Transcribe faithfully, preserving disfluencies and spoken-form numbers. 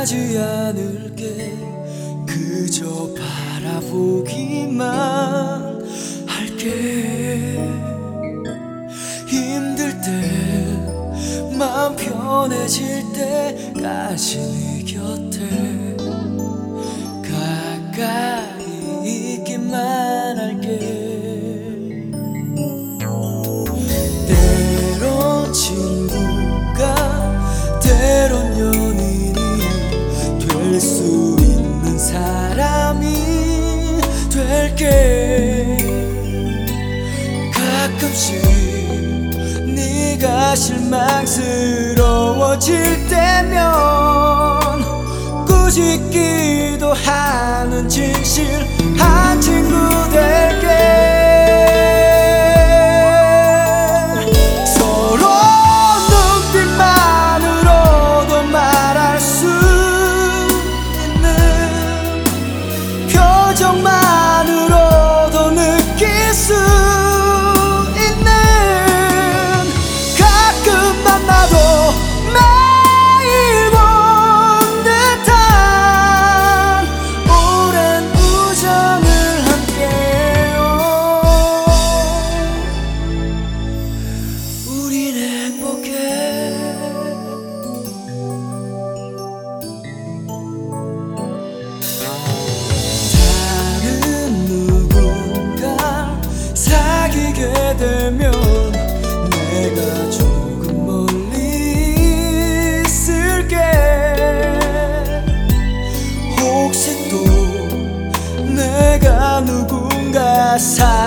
하지 않을게. 그저 바라보기만 할게. 힘들 때 마음 편해질 때까지 네 곁에 가까이 있기만 할게. 때론 친구가 때론 연인이 될 수 있는 사람이 될게. 가끔씩 네가 실망스러워질 때면 꾸짖기도 하는 진실한 친구 될게. 서로 눈빛만으로도 말할 수 있는, 표정만으로도 느낄 수 있는, 가끔 만나도 매일 본 듯한 오랜 우정을 함께해요. 우린 행복해. 사귀게 되면 내가 조금 멀리 있을게. 혹시 또 내가 누군가 사